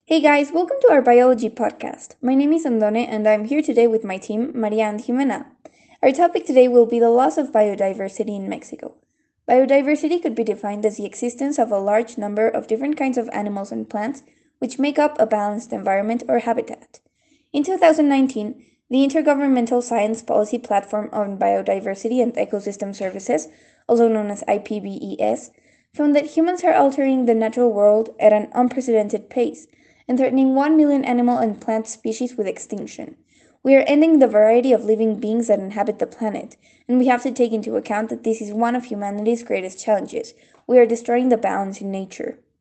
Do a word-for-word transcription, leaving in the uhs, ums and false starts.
Hey guys, welcome to our biology podcast. My name is Andone and I'm here today with my team, Maria and Jimena. Our topic today will be the loss of biodiversity in Mexico. Biodiversity could be defined as the existence of a large number of different kinds of animals and plants which make up a balanced environment or habitat. In two thousand nineteen, the Intergovernmental Science Policy Platform on Biodiversity and Ecosystem Services, also known as I P B E S, found that humans are altering the natural world at an unprecedented pace and threatening one million animal and plant species with extinction. We are ending the variety of living beings that inhabit the planet, and we have to take into account that this is one of humanity's greatest challenges. We are destroying the balance in nature.